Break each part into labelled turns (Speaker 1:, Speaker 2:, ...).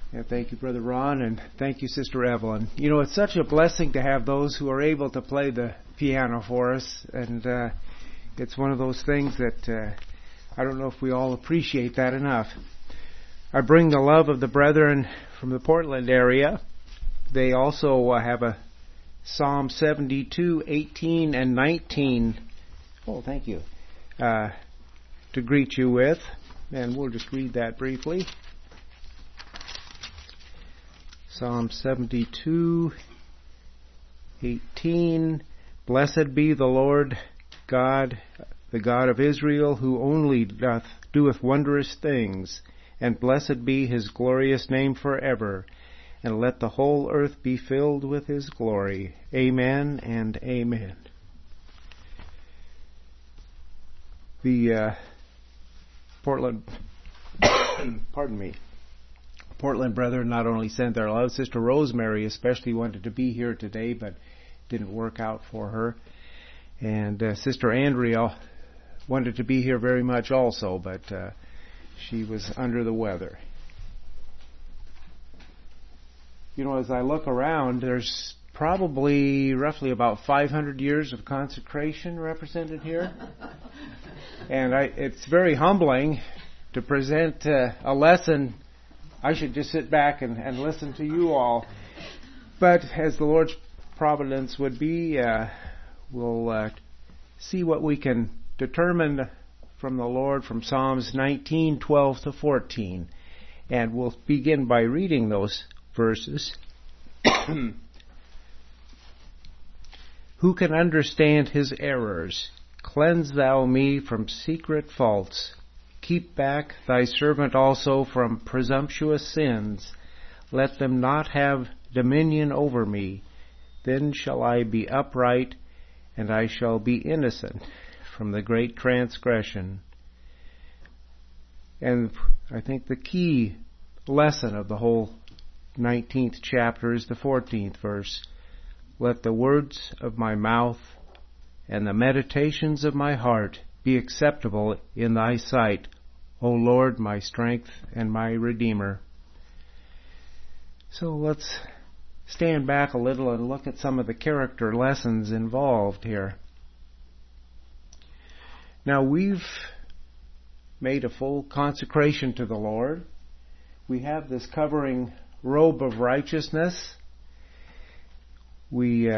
Speaker 1: Yeah, thank you, Brother Ron, and thank you, Sister Evelyn. You know, it's such a blessing to have those who are able to play the piano for us, and it's one of those things that I don't know if we all appreciate that enough. I bring the love of the brethren from the Portland area. They also have a Psalm 72, 18, and 19. Oh, thank you. To greet you with, and we'll just read that briefly. Psalm 72, 18. Blessed be the Lord God, the God of Israel, who only doeth wondrous things, and blessed be his glorious name forever, and let the whole earth be filled with his glory. Amen and amen. The Portland brethren not only sent their love. Sister Rosemary especially wanted to be here today, but didn't work out for her. And Sister Andrea wanted to be here very much also, but she was under the weather. You know, as I look around, there's probably roughly about 500 years of consecration represented here. And it's very humbling to present a lesson. I should just sit back and listen to you all. But as the Lord's providence would be, we'll see what we can determine from the Lord from Psalms 19, 12 to 14. And we'll begin by reading those verses. Who can understand his errors? Cleanse thou me from secret faults. Keep back thy servant also from presumptuous sins. Let them not have dominion over me. Then shall I be upright, and I shall be innocent from the great transgression. And I think the key lesson of the whole 19th chapter is the 14th verse. Let the words of my mouth and the meditations of my heart be acceptable in thy sight, O Lord, my strength and my Redeemer. So let's stand back a little and look at some of the character lessons involved here. Now, we've made a full consecration to the Lord. We have this covering robe of righteousness. We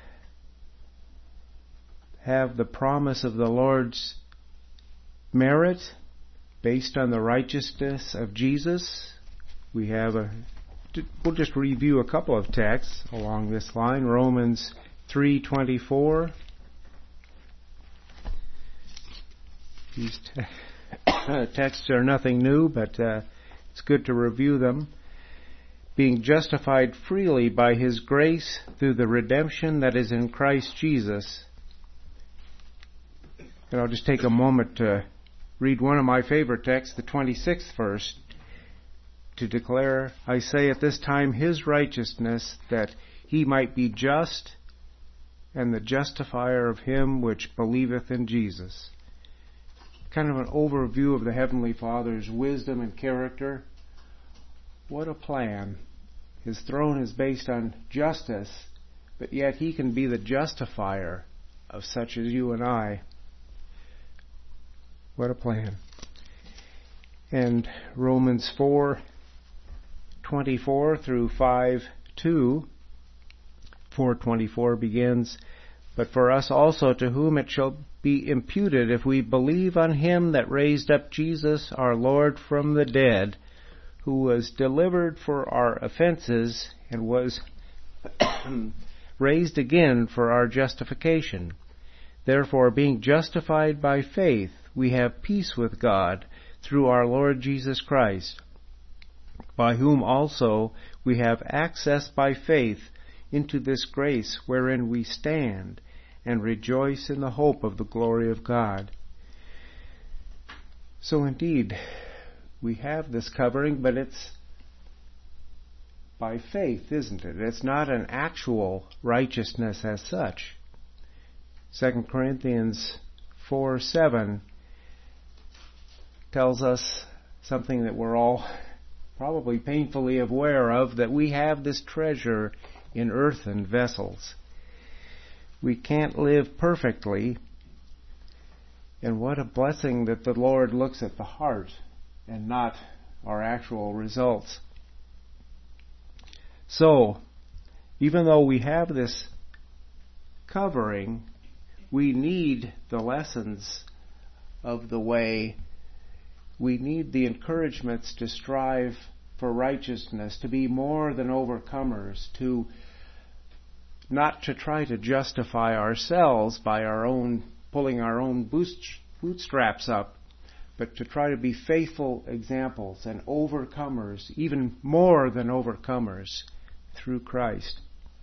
Speaker 1: have the promise of the Lord's merit based on the righteousness of Jesus. We'll just review a couple of texts along this line. Romans 3:24. These texts are nothing new, but it's good to review them. Being justified freely by his grace through the redemption that is in Christ Jesus. And I'll just take a moment to read one of my favorite texts, the 26th verse, to declare, I say at this time his righteousness, that he might be just and the justifier of him which believeth in Jesus. Kind of an overview of the Heavenly Father's wisdom and character. What a plan. His throne is based on justice, but yet he can be the justifier of such as you and I. What a plan. And Romans 4:24 through 5:2, 4:24 begins, but for us also, to whom it shall be imputed if we believe on him that raised up Jesus our Lord from the dead, who was delivered for our offenses and was raised again for our justification. Therefore, being justified by faith, we have peace with God through our Lord Jesus Christ, by whom also we have access by faith into this grace wherein we stand, and rejoice in the hope of the glory of God. So indeed, we have this covering, but it's by faith, isn't it? It's not an actual righteousness as such. 2 Corinthians 4:7 tells us something that we're all probably painfully aware of, that we have this treasure in earthen vessels. We can't live perfectly, and what a blessing that the Lord looks at the heart and not our actual results. So, even though we have this covering, we need the lessons of the way. We need the encouragements to strive for righteousness, to be more than overcomers, to not to try to justify ourselves by our own pulling our own bootstraps up, but to try to be faithful examples and overcomers, even more than overcomers, through Christ.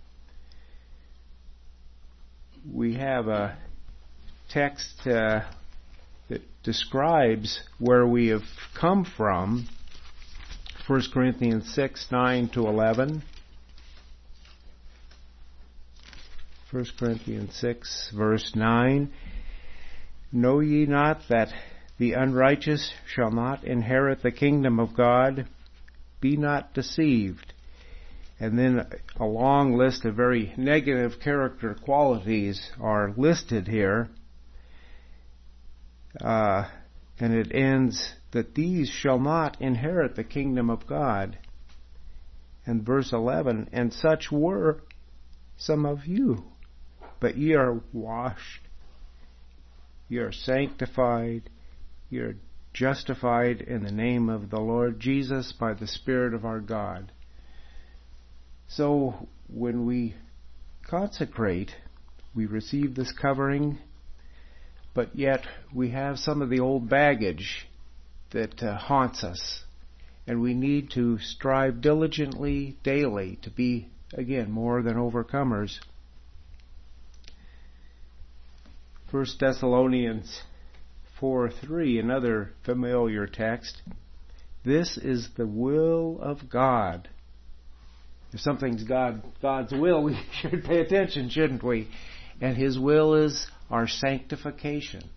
Speaker 1: We have a text that describes where we have come from, 1 Corinthians 6, 9 to 11. 1 Corinthians 6, verse 9. Know ye not that the unrighteous shall not inherit the kingdom of God? Be not deceived. And then a long list of very negative character qualities are listed here. And it ends that these shall not inherit the kingdom of God. And verse 11, and such were some of you, but ye are washed, ye are sanctified, ye are justified in the name of the Lord Jesus by the Spirit of our God. So when we consecrate, we receive this covering, but yet we have some of the old baggage that haunts us, and we need to strive diligently daily to be, again, more than overcomers. 1 Thessalonians 4:3, another familiar text. This is the will of God. If something's God's will, we should pay attention, shouldn't we? And His will is our sanctification.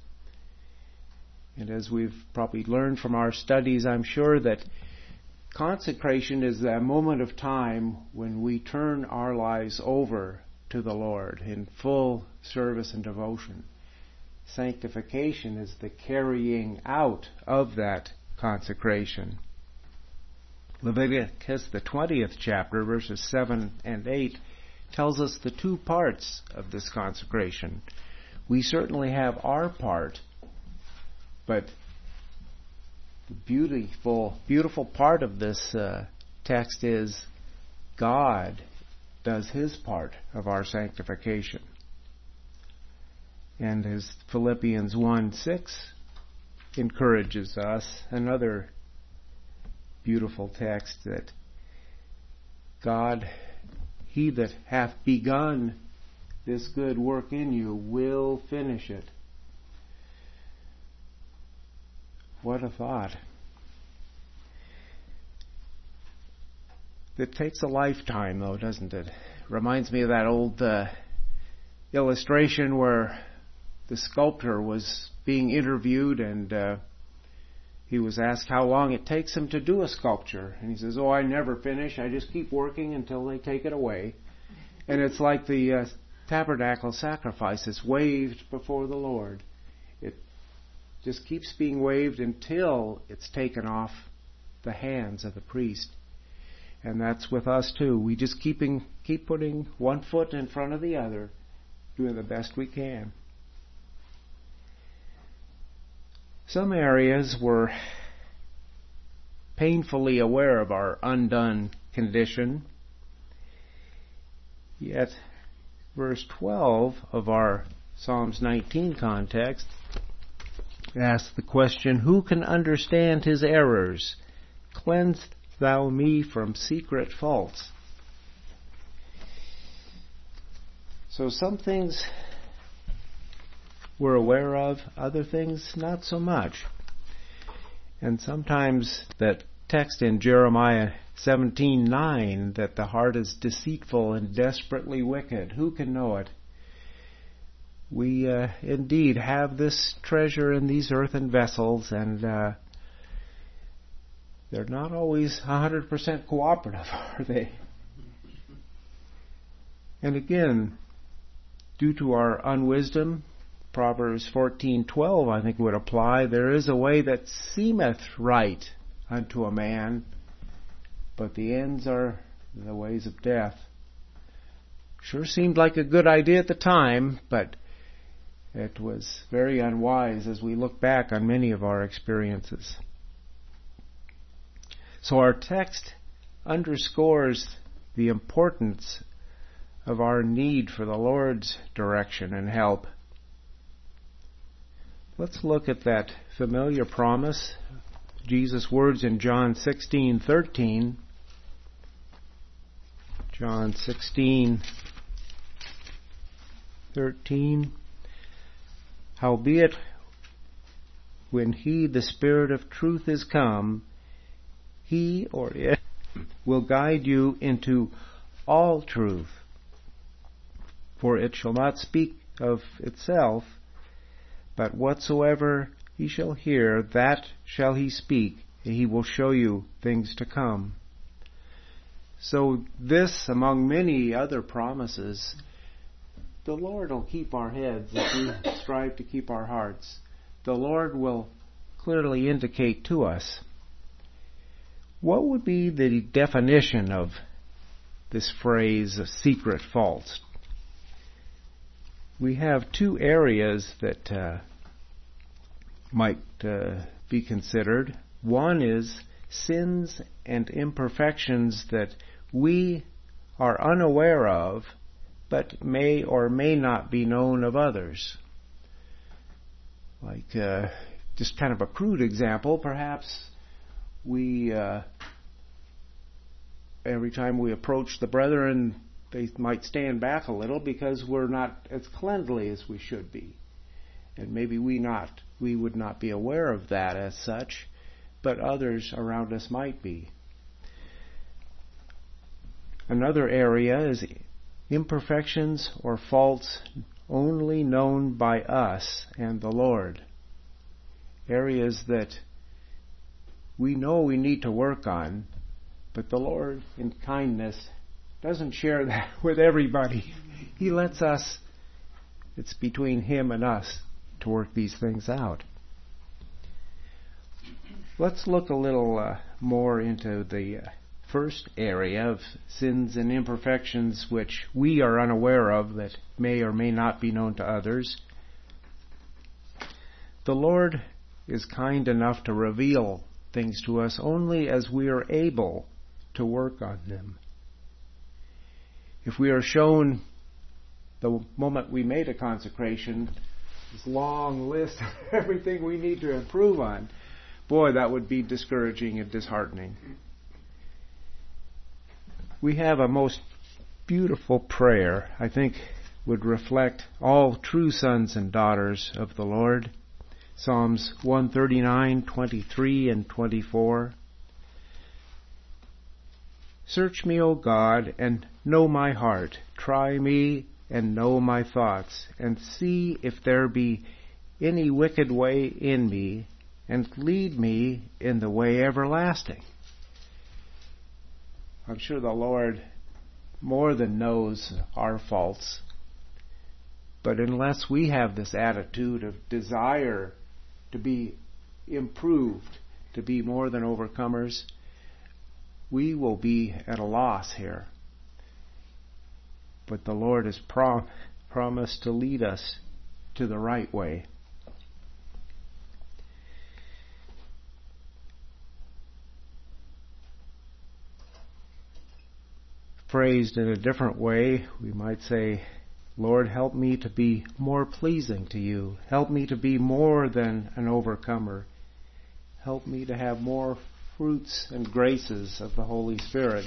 Speaker 1: And as we've probably learned from our studies, I'm sure that consecration is that moment of time when we turn our lives over to the Lord in full service and devotion. Sanctification is the carrying out of that consecration. Leviticus, the 20th chapter, verses 7 and 8, tells us the two parts of this consecration. We certainly have our part, but the beautiful part of this text is God does His part of our sanctification. And as Philippians 1:6 encourages us, another beautiful text, that God, He that hath begun this good work in you will finish it. What a thought. It takes a lifetime, though, doesn't it? Reminds me of that old illustration where the sculptor was being interviewed, and he was asked how long it takes him to do a sculpture. And he says, "Oh, I never finish. I just keep working until they take it away." And it's like the tabernacle sacrifice is waved before the Lord. It just keeps being waved until it's taken off the hands of the priest. And that's with us too. We just keep putting one foot in front of the other, doing the best we can. Some areas were painfully aware of our undone condition. Yet, verse 12 of our Psalms 19 context asks the question, "Who can understand his errors? Cleanse thou me from secret faults." So some things we're aware of, other things not so much. And sometimes that text in Jeremiah 17:9, that the heart is deceitful and desperately wicked, who can know it? We indeed have this treasure in these earthen vessels, and they're not always 100% cooperative, are they? And again, due to our unwisdom, Proverbs 14:12 I think would apply. There is a way that seemeth right unto a man, but the ends are the ways of death. Sure seemed like a good idea at the time, but it was very unwise as we look back on many of our experiences. So our text underscores the importance of our need for the Lord's direction and help. Let's look at that familiar promise, Jesus' words in John 16:13. John 16:13. Howbeit, when he, the Spirit of truth, is come, he or it will guide you into all truth. For it shall not speak of itself, but whatsoever he shall hear, that shall he speak, and he will show you things to come. So this, among many other promises, the Lord will keep our heads if we strive to keep our hearts. The Lord will clearly indicate to us. What would be the definition of this phrase, secret faults? We have two areas that might be considered. One is sins and imperfections that we are unaware of, but may or may not be known of others. Like, just kind of a crude example, perhaps we, every time we approach the brethren, they might stand back a little because we're not as cleanly as we should be. And maybe we would not be aware of that as such, but others around us might be. Another area is imperfections or faults only known by us and the Lord. Areas that we know we need to work on, but the Lord, in kindness, doesn't share that with everybody. He lets us, it's between Him and us to work these things out. Let's look a little more into the first area of sins and imperfections which we are unaware of that may or may not be known to others. The Lord is kind enough to reveal things to us only as we are able to work on them. If we are shown the moment we made a consecration, this long list of everything we need to improve on, boy, that would be discouraging and disheartening. We have a most beautiful prayer, I think would reflect all true sons and daughters of the Lord. Psalms 139, 23, and 24. Search me, O God, and know my heart. Try me and know my thoughts, and see if there be any wicked way in me, and lead me in the way everlasting. I'm sure the Lord more than knows our faults, but unless we have this attitude of desire to be improved, to be more than overcomers, we will be at a loss here. But the Lord has promised to lead us to the right way. Phrased in a different way, we might say, Lord, help me to be more pleasing to you. Help me to be more than an overcomer. Help me to have more fruits and graces of the Holy Spirit.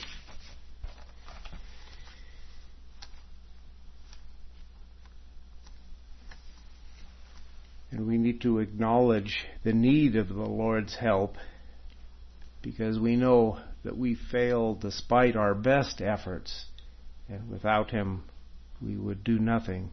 Speaker 1: And we need to acknowledge the need of the Lord's help, because we know that we fail despite our best efforts, and without Him we would do nothing.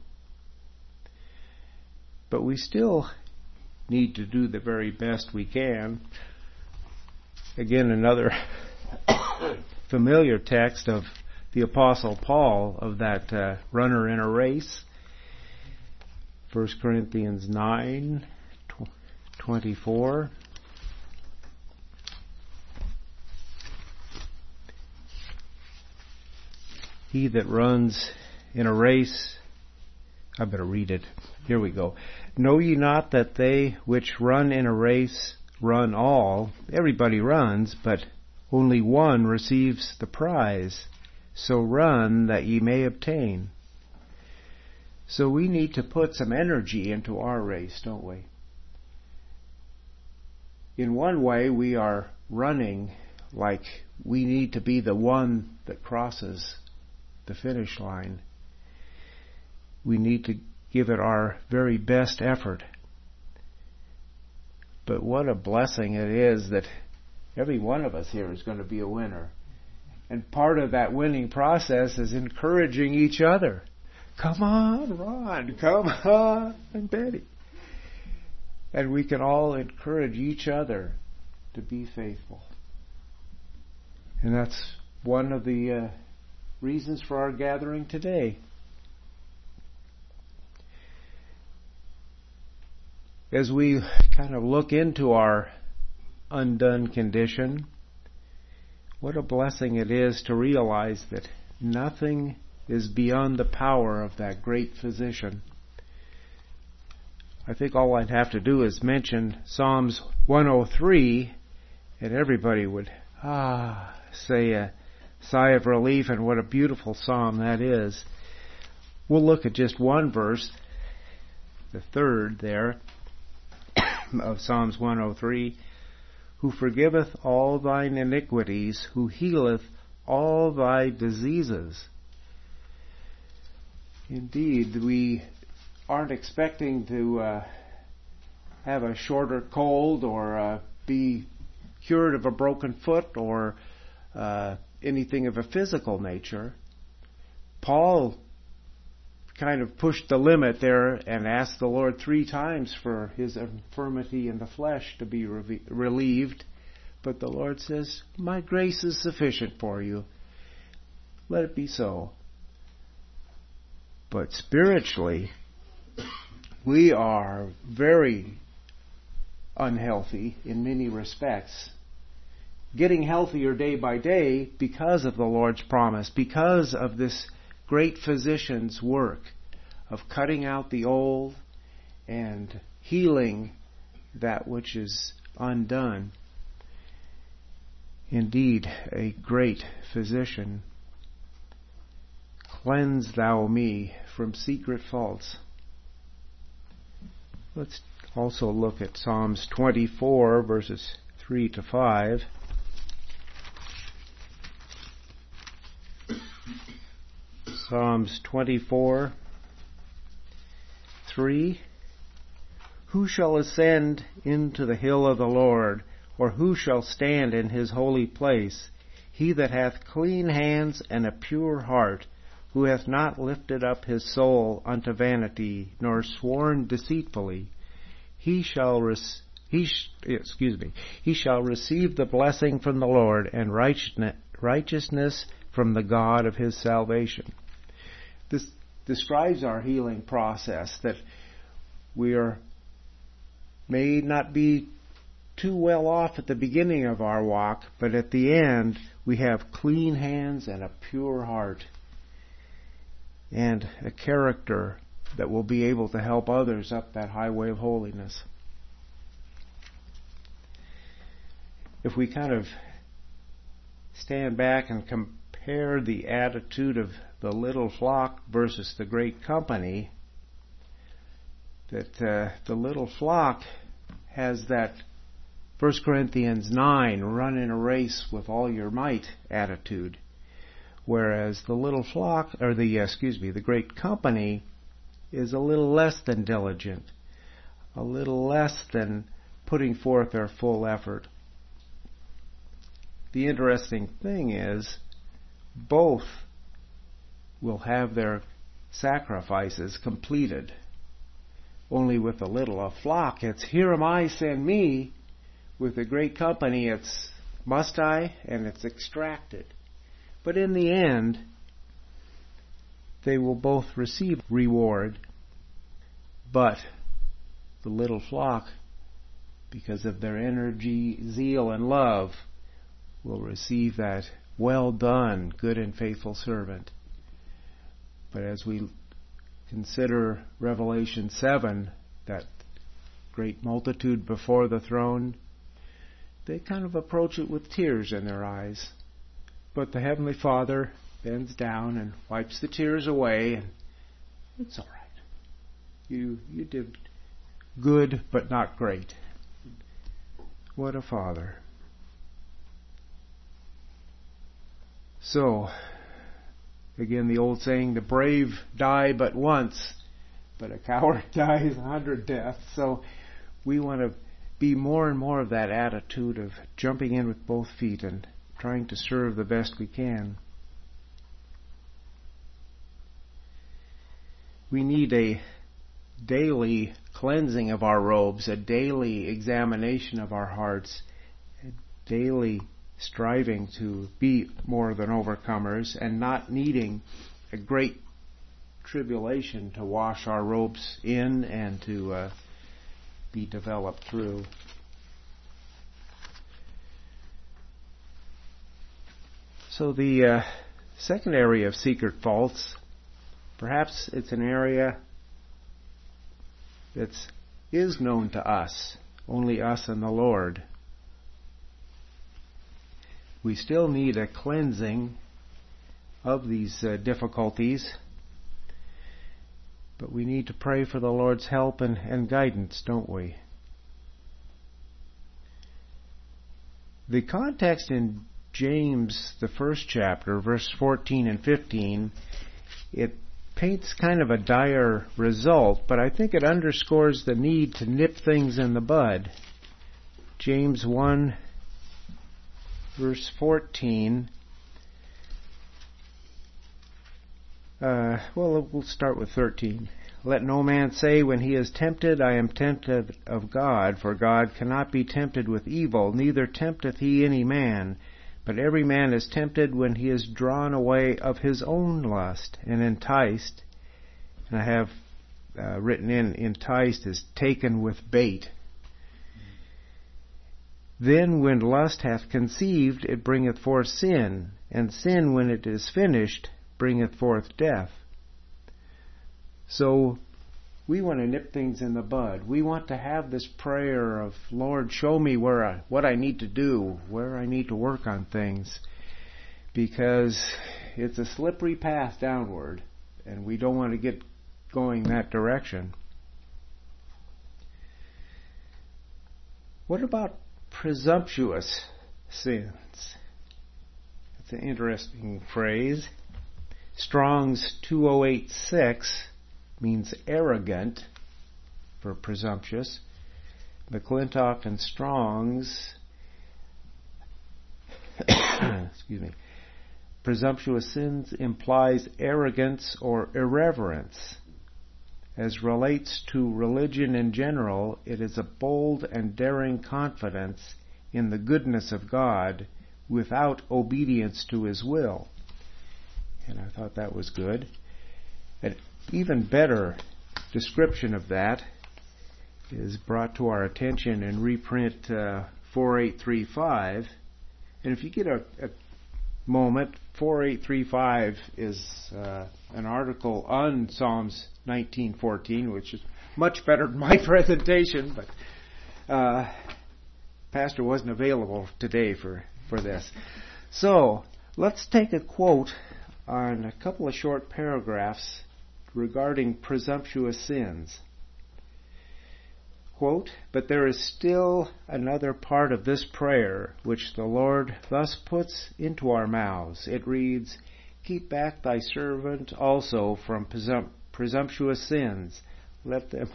Speaker 1: But we still need to do the very best we can. Again, another familiar text of the Apostle Paul, of that runner in a race. 1 Corinthians 9:24. He that runs in a race, I better read it. Here we go. Know ye not that they which run in a race run all? Everybody runs, but only one receives the prize. So run that ye may obtain. So we need to put some energy into our race, don't we? In one way, we are running like we need to be the one that crosses the finish line. We need to give it our very best effort. But what a blessing it is that every one of us here is going to be a winner. And part of that winning process is encouraging each other. Come on, Ron. Come on, Betty. And we can all encourage each other to be faithful. And that's one of the reasons for our gathering today. As we kind of look into our undone condition, what a blessing it is to realize that nothing is beyond the power of that great physician. I think all I'd have to do is mention Psalms 103, and everybody would say a sigh of relief, and what a beautiful psalm that is. We'll look at just one verse, the third there, of Psalms 103. Who forgiveth all thine iniquities, who healeth all thy diseases. Indeed, we aren't expecting to have a shorter cold or be cured of a broken foot or anything of a physical nature. Paul kind of pushed the limit there and asked the Lord 3 times for his infirmity in the flesh to be relieved. But the Lord says, my grace is sufficient for you. Let it be so. But spiritually, we are very unhealthy in many respects. Getting healthier day by day because of the Lord's promise, because of this great physician's work of cutting out the old and healing that which is undone. Indeed, a great physician. Cleanse thou me from secret faults. Let's also look at Psalms 24, verses 3 to 5. Psalms 24, 3. Who shall ascend into the hill of the Lord, or who shall stand in his holy place? He that hath clean hands and a pure heart, who hath not lifted up his soul unto vanity, nor sworn deceitfully, he shall receive the blessing from the Lord, and righteousness from the God of his salvation. This describes our healing process, that we may not be too well off at the beginning of our walk, but at the end we have clean hands and a pure heart and a character that will be able to help others up that highway of holiness. If we kind of stand back and compare the attitude of the little flock versus the great company, that the little flock has that 1 Corinthians 9, run in a race with all your might attitude, whereas the little flock, or the great company, is a little less than diligent, a little less than putting forth their full effort. The interesting thing is, both will have their sacrifices completed. Only with the little flock, it's here am I, send me. With the great company, it's must I? And it's extracted. But in the end, they will both receive reward. But the little flock, because of their energy, zeal, and love, will receive that well done, good and faithful servant. But as we consider Revelation 7, that great multitude before the throne, they kind of approach it with tears in their eyes. But the Heavenly Father bends down and wipes the tears away, and it's all right. You did good, but not great. What a Father. So, again, the old saying, the brave die but once, but a coward dies 100 deaths. So we want to be more and more of that attitude of jumping in with both feet and trying to serve the best we can. We need a daily cleansing of our robes, a daily examination of our hearts, a daily striving to be more than overcomers and not needing a great tribulation to wash our robes in and to be developed through. So the second area of secret faults, perhaps it's an area that is known to us, only us and the Lord. We still need a cleansing of these difficulties, but we need to pray for the Lord's help and guidance, don't we? The context in James, the first chapter, verse 14 and 15, it paints kind of a dire result, but I think it underscores the need to nip things in the bud. James 1, verse 14. We'll start with 13. Let no man say when he is tempted, I am tempted of God, for God cannot be tempted with evil, neither tempteth he any man. But every man is tempted when he is drawn away of his own lust and enticed. And I have written in, enticed is taken with bait. Then when lust hath conceived, it bringeth forth sin, and sin, when it is finished, bringeth forth death. So we want to nip things in the bud. We want to have this prayer of, Lord, show me what I need to do, where I need to work on things, because it's a slippery path downward, and we don't want to get going that direction. What about presumptuous sins? That's an interesting phrase. Strong's 2086 means arrogant for presumptuous. McClintock and Strong's presumptuous sins implies arrogance or irreverence. As relates to religion in general, it is a bold and daring confidence in the goodness of God without obedience to His will. And I thought that was good. An even better description of that is brought to our attention in reprint 4835. And if you get a moment, 4835 is an article on Psalms 19:14, which is much better than my presentation, but Pastor wasn't available today for this. So let's take a quote on a couple of short paragraphs regarding presumptuous sins. Quote, but there is still another part of this prayer which the Lord thus puts into our mouths. It reads, keep back thy servant also from presumptuous sins. Let them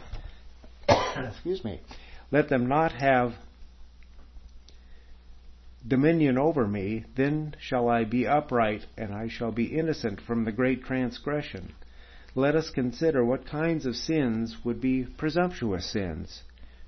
Speaker 1: let them not have dominion over me, then shall I be upright, and I shall be innocent from the great transgression. Let us consider what kinds of sins would be presumptuous sins.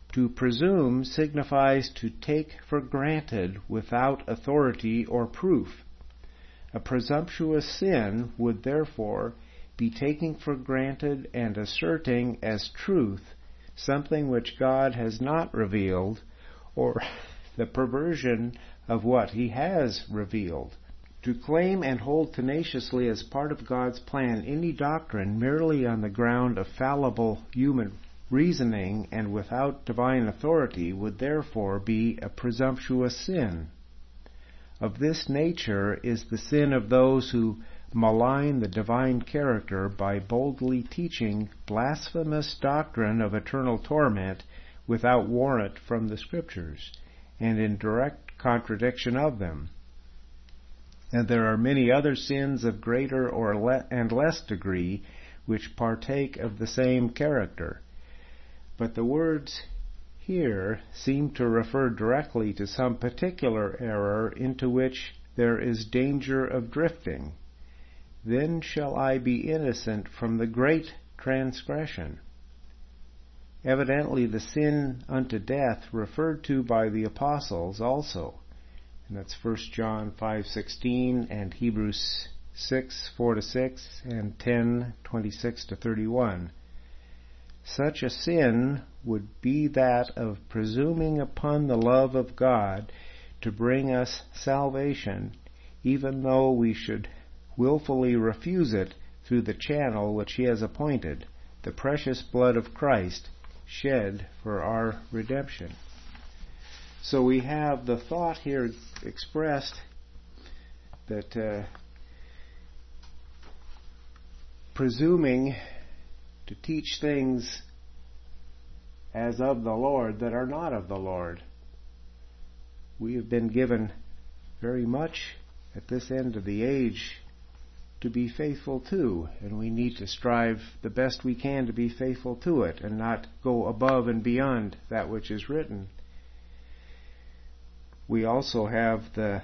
Speaker 1: To presume signifies to take for granted without authority or proof. A presumptuous sin would therefore be taking for granted and asserting as truth something which God has not revealed, or the perversion of what He has revealed. To claim and hold tenaciously as part of God's plan any doctrine merely on the ground of fallible human reasoning and without divine authority would therefore be a presumptuous sin. Of this nature is the sin of those who malign the divine character by boldly teaching blasphemous doctrine of eternal torment without warrant from the Scriptures, and in direct contradiction of them. And there are many other sins of greater and less degree which partake of the same character. But the words here seem to refer directly to some particular error into which there is danger of drifting. Then shall I be innocent from the great transgression. Evidently the sin unto death referred to by the apostles also. And that's 1 John 5:16 and Hebrews 6:4-6 and 10:26-31. Such a sin would be that of presuming upon the love of God to bring us salvation, even though we should willfully refuse it through the channel which He has appointed, the precious blood of Christ shed for our redemption. So we have the thought here expressed that presuming to teach things as of the Lord that are not of the Lord. We have been given very much at this end of the age to be faithful to, and we need to strive the best we can to be faithful to it and not go above and beyond that which is written. We also have the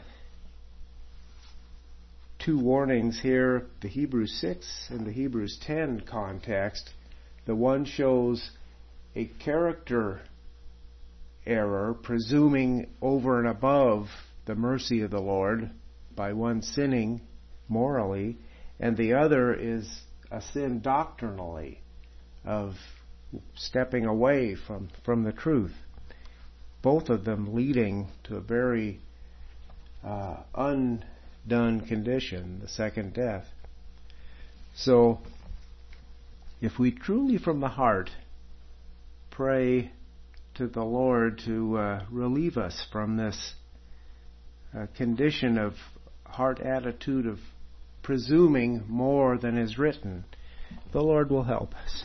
Speaker 1: two warnings here, the Hebrews 6 and the Hebrews 10 context. The one shows a character error, presuming over and above the mercy of the Lord by one sinning morally, and the other is a sin doctrinally of stepping away from the truth. Both of them leading to a very undone condition, the second death. So, if we truly from the heart pray to the Lord to relieve us from this condition of heart attitude of presuming more than is written, the Lord will help us.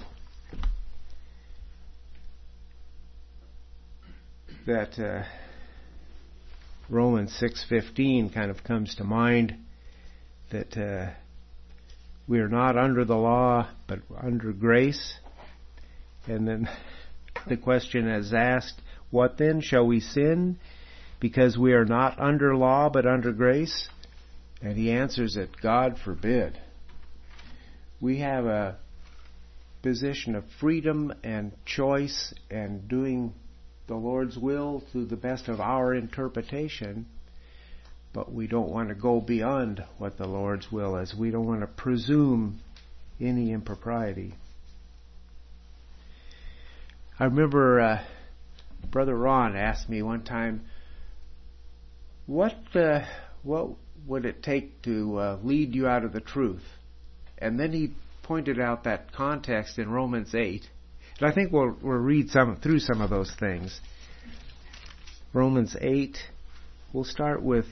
Speaker 1: That Romans 6:15 kind of comes to mind, that we are not under the law but under grace. And then the question is asked, what then? Shall we sin because we are not under law but under grace? And he answers it, God forbid. We have a position of freedom and choice and doing the Lord's will to the best of our interpretation, but we don't want to go beyond what the Lord's will is. We don't want to presume any impropriety. I remember Brother Ron asked me one time, what would it take to lead you out of the truth? And then he pointed out that context in Romans 8. And I think we'll read through some of those things. Romans 8, we'll start with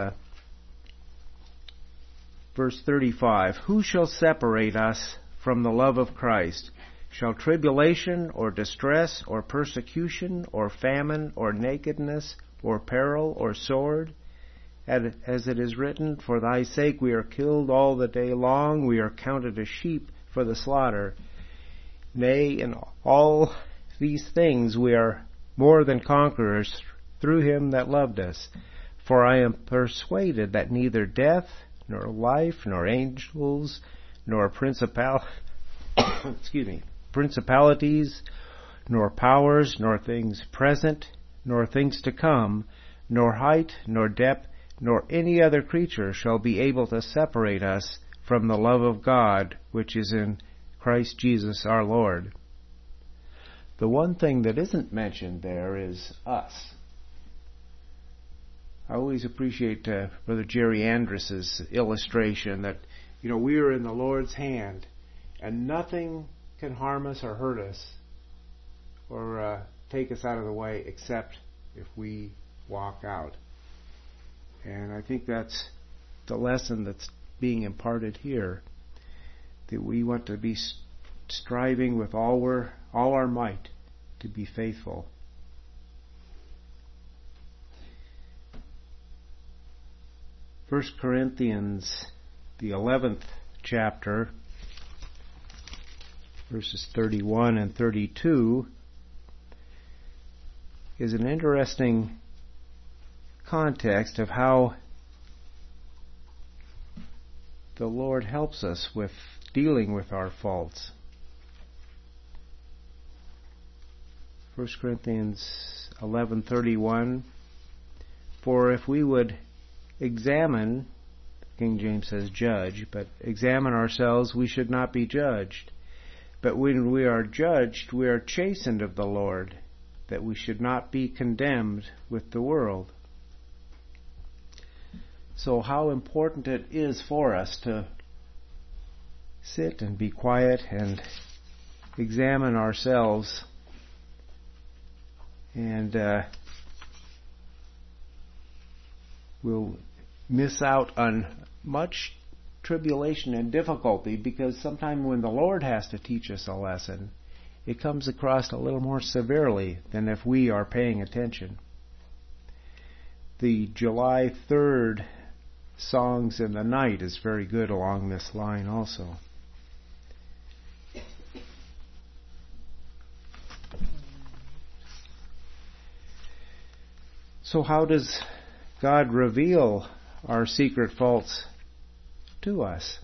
Speaker 1: verse 35. Who shall separate us from the love of Christ? Shall tribulation or distress or persecution or famine or nakedness or peril or sword? As it is written, for thy sake we are killed all the day long, we are counted as sheep for the slaughter. Nay, in all these things we are more than conquerors through him that loved us. For I am persuaded that neither death, nor life, nor angels, nor principalities, nor powers, nor things present, nor things to come, nor height, nor depth, nor any other creature shall be able to separate us from the love of God, which is in Christ Jesus our Lord. The one thing that isn't mentioned there is us. I always appreciate Brother Jerry Andrus's illustration that, we are in the Lord's hand, and nothing can harm us or hurt us or take us out of the way except if we walk out. And I think that's the lesson that's being imparted here, that we want to be striving with all our might to be faithful. First Corinthians, the 11th chapter, verses 31 and 32, is an interesting context of how the Lord helps us with dealing with our faults. 1 Corinthians 11:31, for if we would examine, King James says judge, but examine ourselves, we should not be judged. But when we are judged, we are chastened of the Lord, that we should not be condemned with the world. So how important it is for us to sit and be quiet and examine ourselves, and we'll miss out on much tribulation and difficulty, because sometimes when the Lord has to teach us a lesson, it comes across a little more severely than if we are paying attention. The July 3rd Songs in the Night is very good along this line also. So how does God reveal our secret faults to us?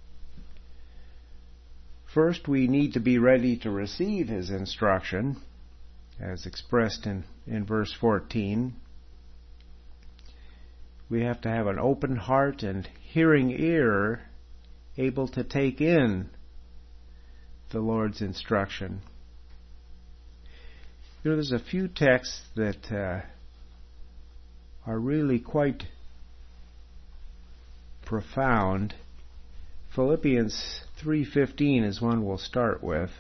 Speaker 1: First, we need to be ready to receive His instruction, as expressed in verse 14. We have to have an open heart and hearing ear, able to take in the Lord's instruction. There's a few texts that are really quite profound. Philippians 3:15 is one we'll start with.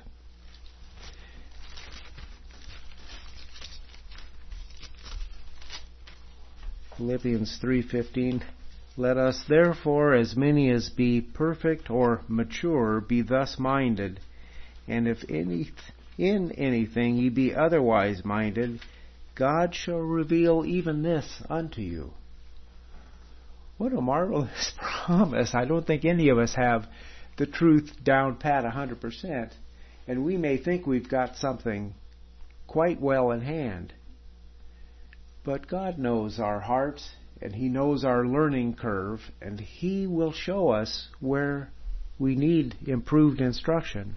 Speaker 1: Philippians 3:15, let us therefore, as many as be perfect or mature, be thus minded, and if in anything ye be otherwise minded, God shall reveal even this unto you. What a marvelous promise. I don't think any of us have the truth down pat 100%, and we may think we've got something quite well in hand. But God knows our hearts, and He knows our learning curve, and He will show us where we need improved instruction.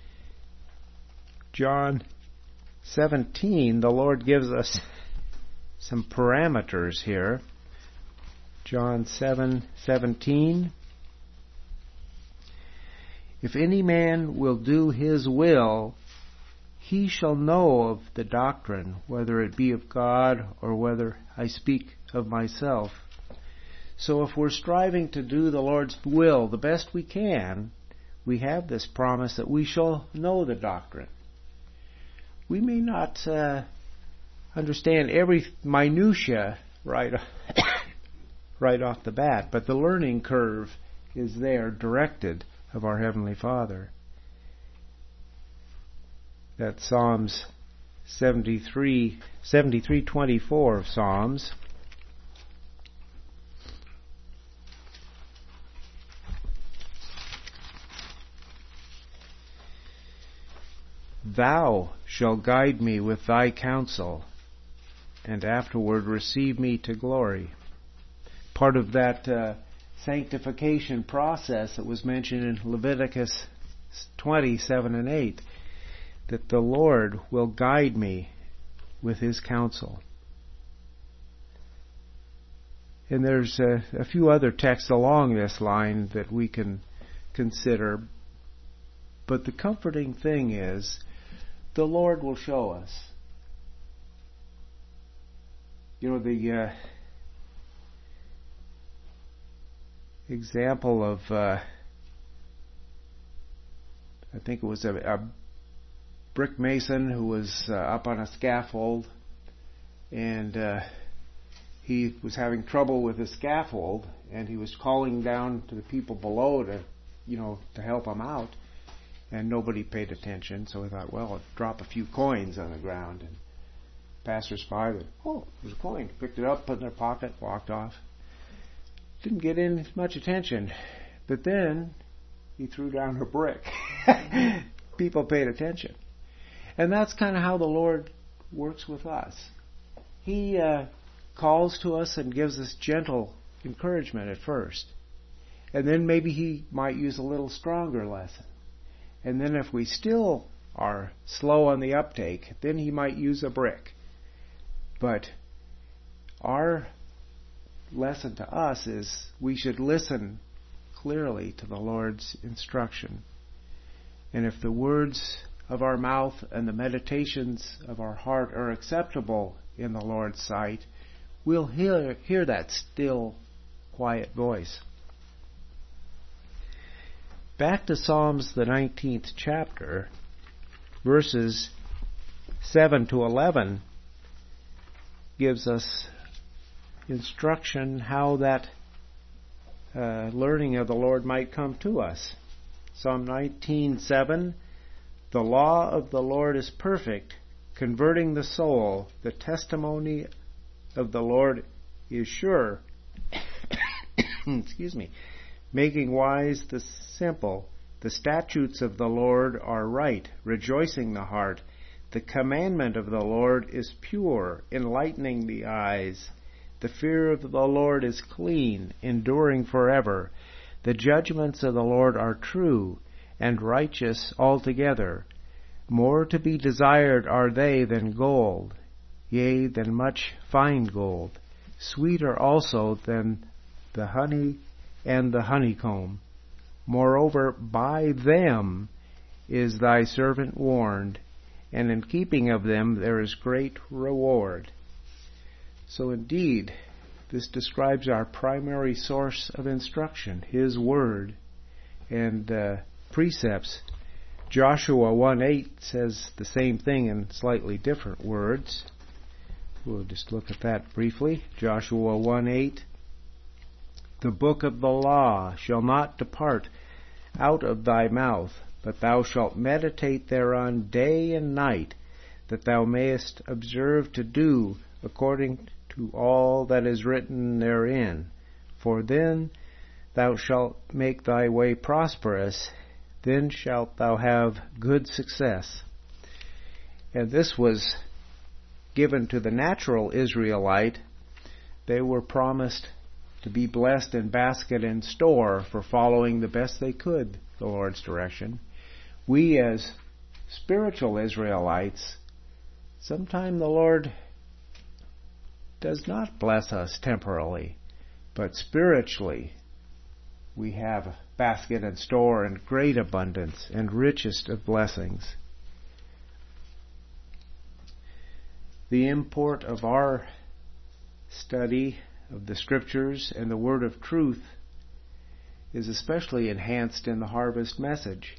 Speaker 1: John 17, the Lord gives us some parameters here. John 7:17. If any man will do His will, he shall know of the doctrine, whether it be of God or whether I speak of myself. So if we're striving to do the Lord's will the best we can, we have this promise that we shall know the doctrine. We may not understand every minutia right off the bat, but the learning curve is there, directed of our Heavenly Father. That's Psalms 73:24 of Psalms. Thou shalt guide me with thy counsel, and afterward receive me to glory. Part of that sanctification process that was mentioned in Leviticus 20:7 and 8. that the Lord will guide me with His counsel. And there's a few other texts along this line that we can consider. But the comforting thing is, the Lord will show us. You know, the example of, I think it was a brick mason who was up on a scaffold, and he was having trouble with the scaffold, and he was calling down to the people below to help him out, and nobody paid attention. So he thought, well, I'll drop a few coins on the ground, and passers-by, there's a coin. Picked it up, put it in their pocket, walked off. Didn't get in much attention. But then he threw down a brick. People paid attention. And that's kind of how the Lord works with us. He calls to us and gives us gentle encouragement at first. And then maybe He might use a little stronger lesson. And then if we still are slow on the uptake, then He might use a brick. But our lesson to us is we should listen clearly to the Lord's instruction. And if the words of our mouth and the meditations of our heart are acceptable in the Lord's sight, we'll hear that still, quiet voice. Back to Psalms, the 19th chapter, verses 7 to 11 gives us instruction how that learning of the Lord might come to us. Psalm 19:7, the law of the Lord is perfect, converting the soul. The testimony of the Lord is sure. Excuse me. Making wise the simple. The statutes of the Lord are right, rejoicing the heart. The commandment of the Lord is pure, enlightening the eyes. The fear of the Lord is clean, enduring forever. The judgments of the Lord are true and righteous altogether. More to be desired are they than gold, yea, than much fine gold. Sweeter also than the honey and the honeycomb. Moreover, by them is thy servant warned, and in keeping of them there is great reward. So indeed, this describes our primary source of instruction, His Word and precepts. Joshua 1:8 says the same thing in slightly different words. We'll just look at that briefly. Joshua 1:8, the book of the law shall not depart out of thy mouth, but thou shalt meditate thereon day and night, that thou mayest observe to do according to all that is written therein. For then thou shalt make thy way prosperous, then shalt thou have good success. And this was given to the natural Israelite. They were promised to be blessed in basket and store for following the best they could the Lord's direction. We as spiritual Israelites, sometime the Lord does not bless us temporally, but spiritually we have basket and store and great abundance and richest of blessings. The import of our study of the Scriptures and the Word of Truth is especially enhanced in the harvest message.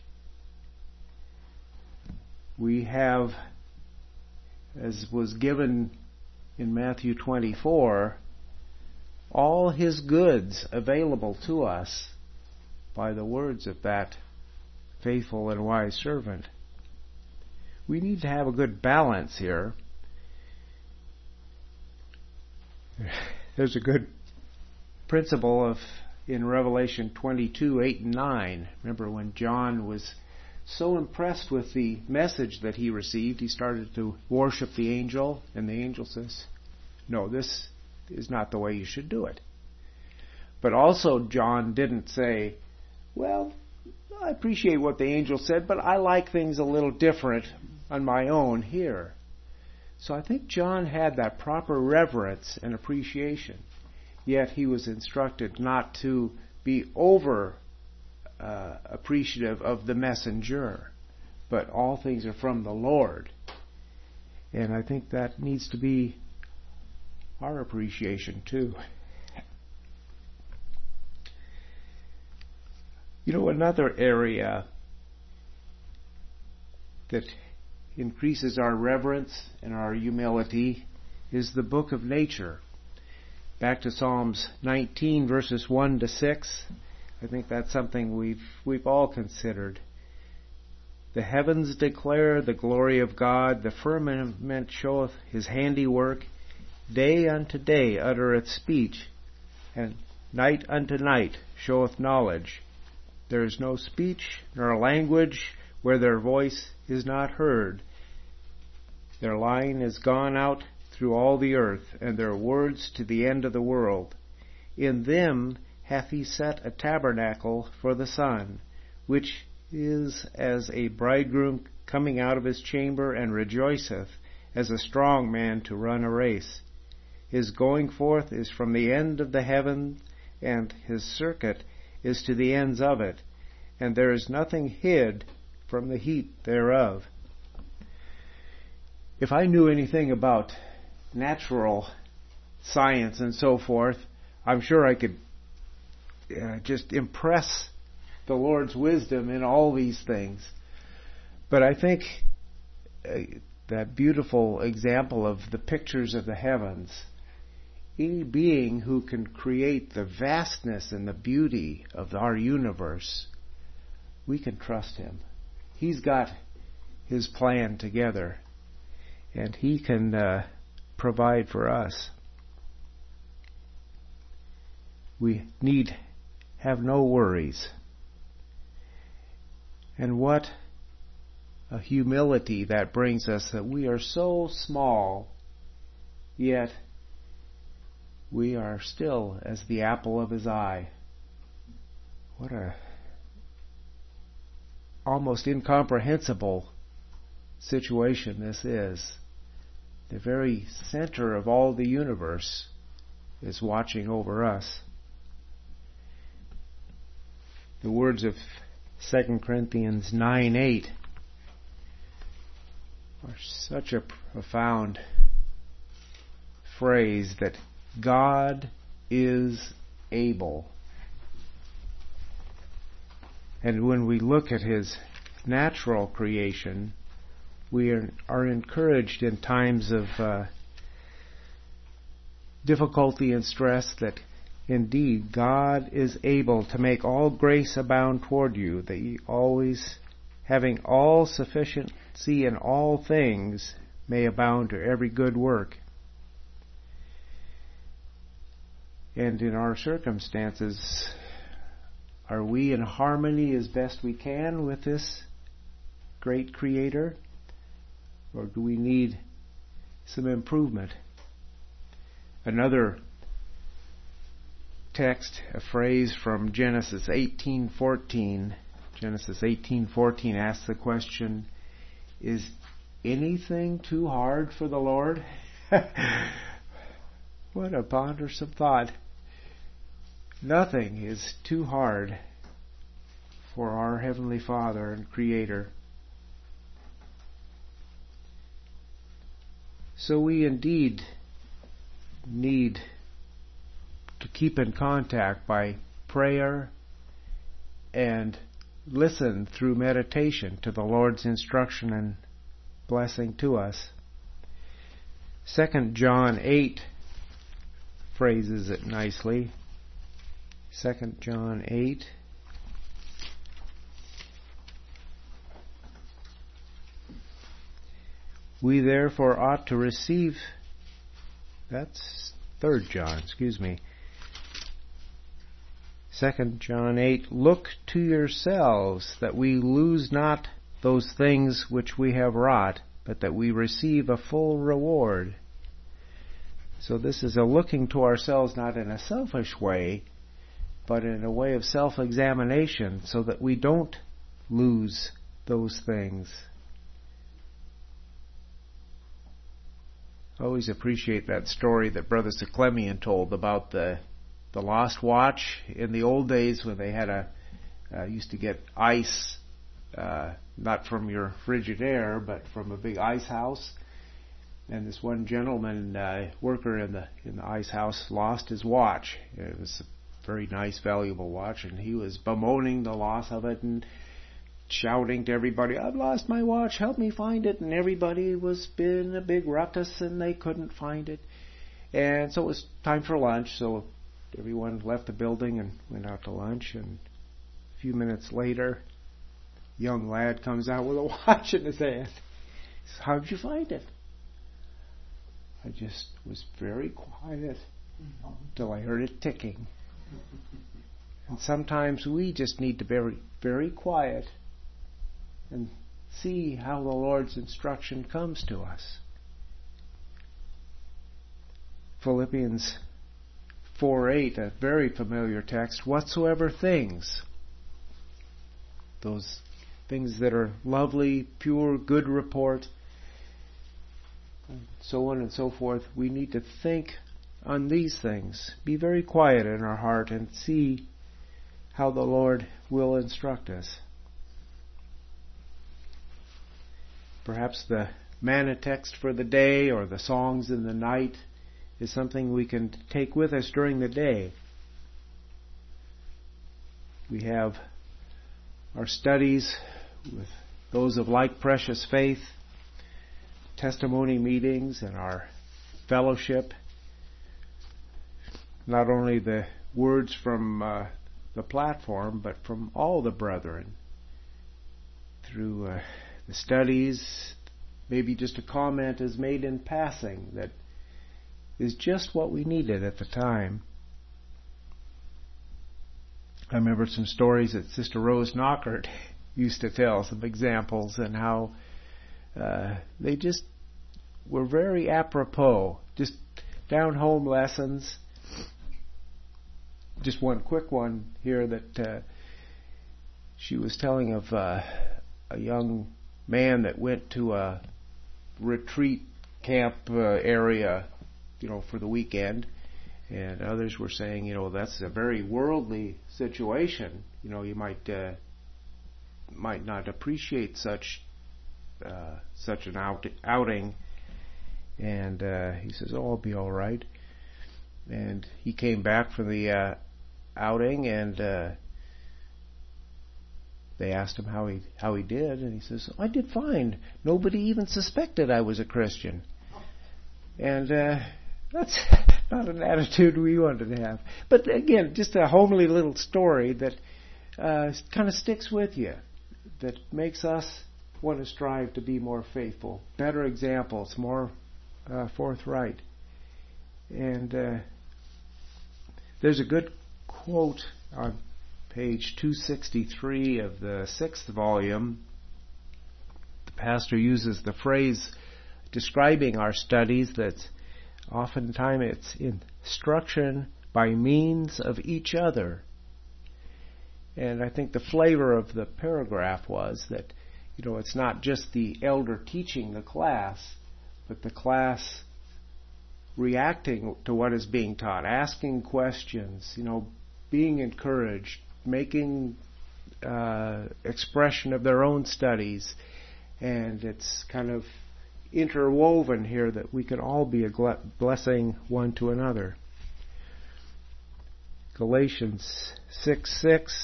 Speaker 1: We have, as was given in Matthew 24, all His goods available to us by the words of that faithful and wise servant. We need to have a good balance here. There's a good principle in Revelation 22:8 and 9. Remember when John was so impressed with the message that he received, he started to worship the angel, and the angel says, no, this is not the way you should do it. But also John didn't say, well, I appreciate what the angel said, but I like things a little different. on my own here. So I think John had that proper reverence and appreciation, yet he was instructed not to be over appreciative of the messenger, but all things are from the Lord. And I think that needs to be our appreciation too. You know, another area that increases our reverence and our humility is the book of nature. Back to Psalms 19 verses 1 to 6. I think that's something we've all considered. The heavens declare the glory of God, the firmament showeth his handiwork. Day unto day uttereth speech, and night unto night showeth knowledge. There is no speech nor language where their voice is not heard. Their line is gone out through all the earth, and their words to the end of the world. In them hath he set a tabernacle for the sun, which is as a bridegroom coming out of his chamber, and rejoiceth as a strong man to run a race. His going forth is from the end of the heaven, and his circuit is to the ends of it, and there is nothing hid from the heat thereof. If I knew anything about natural science and so forth, I'm sure I could just impress the Lord's wisdom in all these things. But I think that beautiful example of the pictures of the heavens, any being who can create the vastness and the beauty of our universe, we can trust him. He's got his plan together, and he can provide for us. We need have no worries. And what a humility that brings us, that we are so small, yet we are still as the apple of his eye. What a almost incomprehensible situation this is. The very center of all the universe is watching over us. The words of 2 Corinthians 9:8 are such a profound phrase, that God is able. And when we look at his natural creation, we are encouraged in times of difficulty and stress that indeed God is able to make all grace abound toward you, that ye always, having all sufficiency in all things, may abound to every good work. And in our circumstances, are we in harmony as best we can with this great Creator? Or do we need some improvement? Another text, a phrase from Genesis 18:14. Genesis 18:14 asks the question, is anything too hard for the Lord? What a pondersome thought. Nothing is too hard for our Heavenly Father and Creator. So we indeed need to keep in contact by prayer and listen through meditation to the Lord's instruction and blessing to us. 2 John 8 phrases it nicely. 2 John 8. We therefore ought to receive, that's 3 John, excuse me. 2 John 8, look to yourselves that we lose not those things which we have wrought, but that we receive a full reward. So this is a looking to ourselves not in a selfish way, but in a way of self-examination, so that we don't lose those things. I always appreciate that story that Brother Seclemian told about the lost watch. In the old days when they had used to get ice, not from your Frigidaire, but from a big ice house. And this one gentleman, worker in the ice house, lost his watch. It was a very nice, valuable watch, and he was bemoaning the loss of it and shouting to everybody, "I've lost my watch, help me find it." And everybody was in a big ruckus and they couldn't find it. And so it was time for lunch, so everyone left the building and went out to lunch. And a few minutes later, a young lad comes out with a watch in his hand. He says, "How'd you find it?" I just was very quiet until I heard it ticking. And sometimes we just need to be very, very quiet and see how the Lord's instruction comes to us. Philippians 4:8, a very familiar text. Whatsoever things, those things that are lovely, pure, good report, so on and so forth, we need to think on these things. Be very quiet in our heart and see how the Lord will instruct us. Perhaps the manna text for the day or the songs in the night is something we can take with us during the day. We have our studies with those of like precious faith, testimony meetings, and our fellowship. Not only the words from the platform, but from all the brethren. Through the studies, maybe just a comment is made in passing that is just what we needed at the time. I remember some stories that Sister Rose Knockert used to tell, some examples, and how they just were very apropos, just down-home lessons. Just one quick one here that she was telling of a young man that went to a retreat camp area, for the weekend, and others were saying, that's a very worldly situation. You might not appreciate such an outing. And he says, "Oh, I'll be all right." And he came back from the outing, and they asked him how he did, and he says, "I did fine. Nobody even suspected I was a Christian." And that's not an attitude we wanted to have. But again, just a homely little story that kind of sticks with you, that makes us want to strive to be more faithful, better examples, more forthright. And there's a good quote on page 263 of the 6th volume. The pastor uses the phrase describing our studies that oftentimes it's instruction by means of each other. And I think the flavor of the paragraph was that, it's not just the elder teaching the class, but the class reacting to what is being taught, asking questions, being encouraged, making expression of their own studies. And it's kind of interwoven here that we can all be a blessing one to another. Galatians 6:6.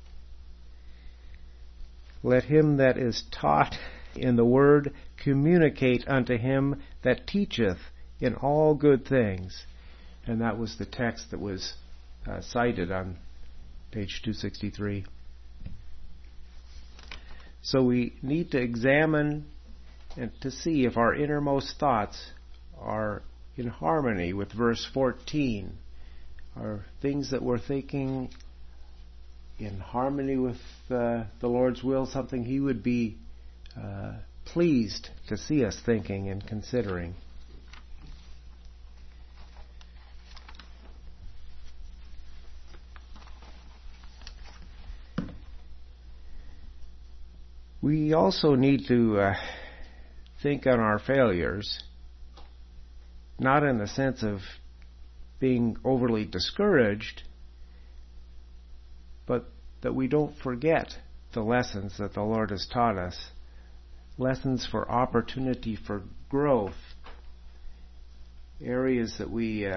Speaker 1: Let him that is taught in the word communicate unto him that teacheth in all good things. And that was the text that was cited on page 263. So we need to examine and to see if our innermost thoughts are in harmony with verse 14. Are things that we're thinking in harmony with the Lord's will, something He would be pleased to see us thinking and considering? We also need to think on our failures not in the sense of being overly discouraged, but that we don't forget the lessons that the Lord has taught us, lessons for opportunity for growth, areas that we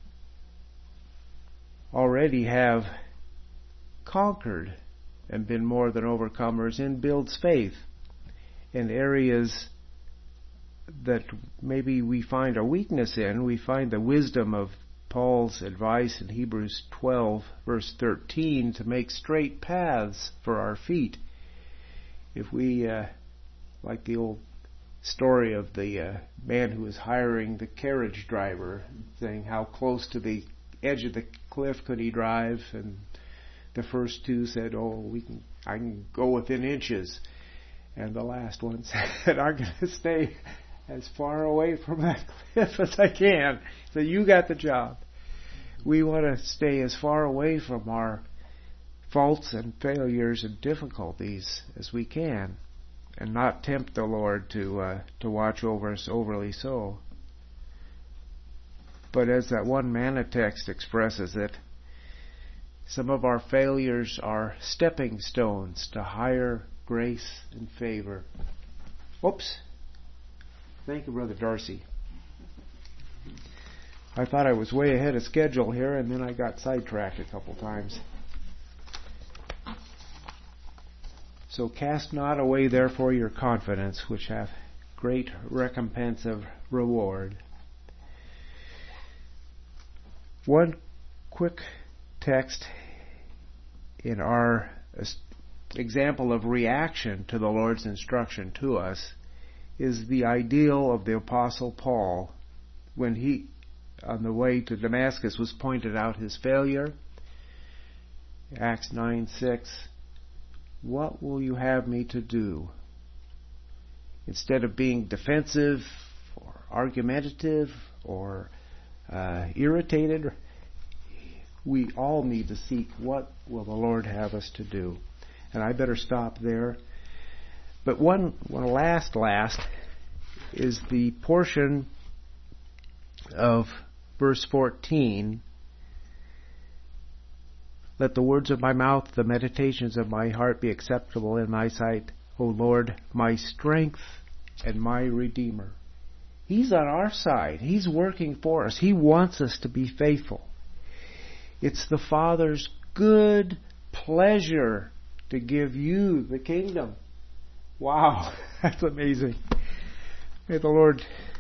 Speaker 1: already have conquered and been more than overcomers in, builds faith, and areas that maybe we find a weakness in, we find the wisdom of Paul's advice in Hebrews 12 verse 13 to make straight paths for our feet. If we, like the old story of the man who was hiring the carriage driver, saying how close to the edge of the cliff could he drive, and the first two said, I can go within inches, and the last one said, I'm going to stay as far away from that cliff as I can. So you got the job. We want to stay as far away from our faults and failures and difficulties as we can, and not tempt the Lord to watch over us overly so. But as that one manna text expresses it, some of our failures are stepping stones to higher grace and favor. Oops. Thank you, Brother Darcy. I thought I was way ahead of schedule here, and then I got sidetracked a couple times. So cast not away therefore your confidence, which hath great recompense of reward. One quick text in our example of reaction to the Lord's instruction to us is the ideal of the Apostle Paul when he, on the way to Damascus, was pointed out his failure. Acts 9:6, what will you have me to do? Instead of being defensive or argumentative or irritated, we all need to seek what will the Lord have us to do. And I better stop there. But one last is the portion of verse 14. Let the words of my mouth, the meditations of my heart be acceptable in thy sight, O Lord, my strength and my Redeemer. He's on our side. He's working for us. He wants us to be faithful. It's the Father's good pleasure to give you the kingdom. Wow, that's amazing. May the Lord